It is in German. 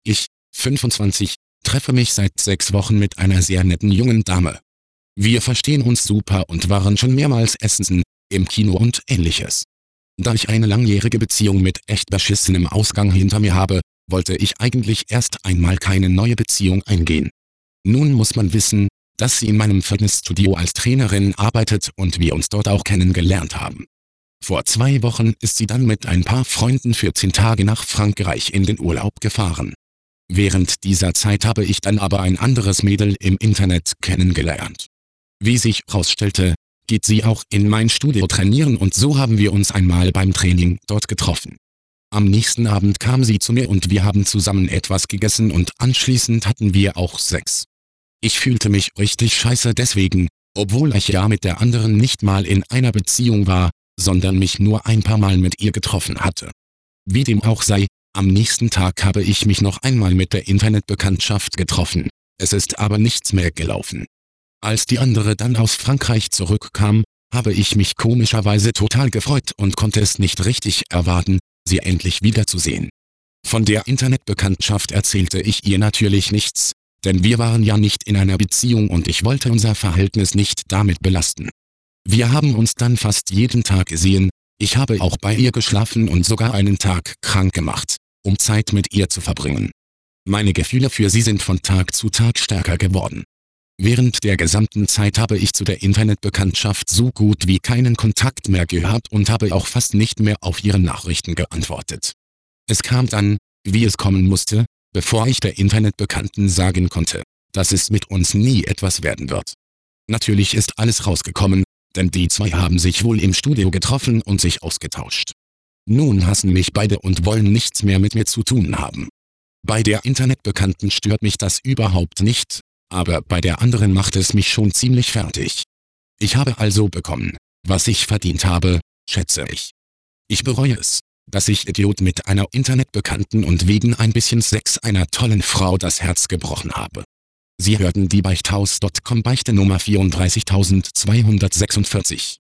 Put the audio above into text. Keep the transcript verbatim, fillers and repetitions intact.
Ich, fünfundzwanzig, treffe mich seit sechs Wochen mit einer sehr netten jungen Dame. Wir verstehen uns super und waren schon mehrmals essen, im Kino und ähnliches. Da ich eine langjährige Beziehung mit echt beschissenem Ausgang hinter mir habe, wollte ich eigentlich erst einmal keine neue Beziehung eingehen. Nun muss man wissen, dass sie in meinem Fitnessstudio als Trainerin arbeitet und wir uns dort auch kennengelernt haben. Vor zwei Wochen ist sie dann mit ein paar Freunden für zehn Tage nach Frankreich in den Urlaub gefahren. Während dieser Zeit habe ich dann aber ein anderes Mädel im Internet kennengelernt. Wie sich herausstellte, geht sie auch in mein Studio trainieren und so haben wir uns einmal beim Training dort getroffen. Am nächsten Abend kam sie zu mir und wir haben zusammen etwas gegessen und anschließend hatten wir auch Sex. Ich fühlte mich richtig scheiße deswegen, obwohl ich ja mit der anderen nicht mal in einer Beziehung war, sondern mich nur ein paar Mal mit ihr getroffen hatte. Wie dem auch sei, am nächsten Tag habe ich mich noch einmal mit der Internetbekanntschaft getroffen, es ist aber nichts mehr gelaufen. Als die andere dann aus Frankreich zurückkam, habe ich mich komischerweise total gefreut und konnte es nicht richtig erwarten, sie endlich wiederzusehen. Von der Internetbekanntschaft erzählte ich ihr natürlich nichts, denn wir waren ja nicht in einer Beziehung und ich wollte unser Verhältnis nicht damit belasten. Wir haben uns dann fast jeden Tag gesehen, ich habe auch bei ihr geschlafen und sogar einen Tag krank gemacht, um Zeit mit ihr zu verbringen. Meine Gefühle für sie sind von Tag zu Tag stärker geworden. Während der gesamten Zeit habe ich zu der Internetbekanntschaft so gut wie keinen Kontakt mehr gehabt und habe auch fast nicht mehr auf ihre Nachrichten geantwortet. Es kam dann, wie es kommen musste, bevor ich der Internetbekannten sagen konnte, dass es mit uns nie etwas werden wird. Natürlich ist alles rausgekommen, denn die zwei haben sich wohl im Studio getroffen und sich ausgetauscht. Nun hassen mich beide und wollen nichts mehr mit mir zu tun haben. Bei der Internetbekannten stört mich das überhaupt nicht, aber bei der anderen macht es mich schon ziemlich fertig. Ich habe also bekommen, was ich verdient habe, schätze ich. Ich bereue es, dass ich Idiot mit einer Internetbekannten und wegen ein bisschen Sex einer tollen Frau das Herz gebrochen habe. Sie hörten die Beichthaus Punkt com Beichte Nummer vierunddreißigtausendzweihundertsechsundvierzig.